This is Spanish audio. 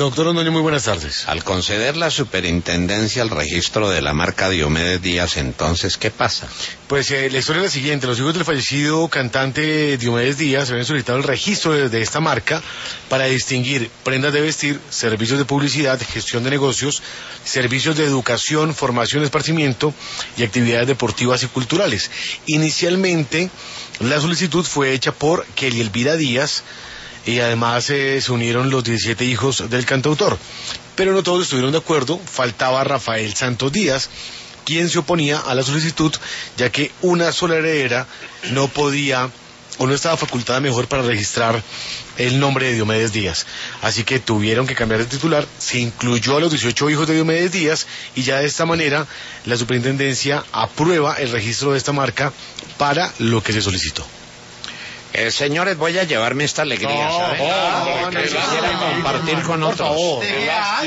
Doctor Londoño, muy buenas tardes. Al conceder la superintendencia al registro de la marca Diomedes Díaz, entonces, ¿qué pasa? Pues la historia es la siguiente. Los hijos del fallecido cantante Diomedes Díaz habían solicitado el registro de esta marca para distinguir prendas de vestir, servicios de publicidad, gestión de negocios, servicios de educación, formación, esparcimiento y actividades deportivas y culturales. Inicialmente, la solicitud fue hecha por Kelly Elvira Díaz, y además se unieron los 17 hijos del cantautor. Pero no todos estuvieron de acuerdo, faltaba Rafael Santos Díaz, quien se oponía a la solicitud, ya que una sola heredera no podía o no estaba facultada mejor para registrar el nombre de Diomedes Díaz. Así que tuvieron que cambiar de titular, se incluyó a los 18 hijos de Diomedes Díaz y ya de esta manera la superintendencia aprueba el registro de esta marca para lo que se solicitó. Señores, voy a llevarme esta alegría, ¿saben? Porque quisiera compartir con otros.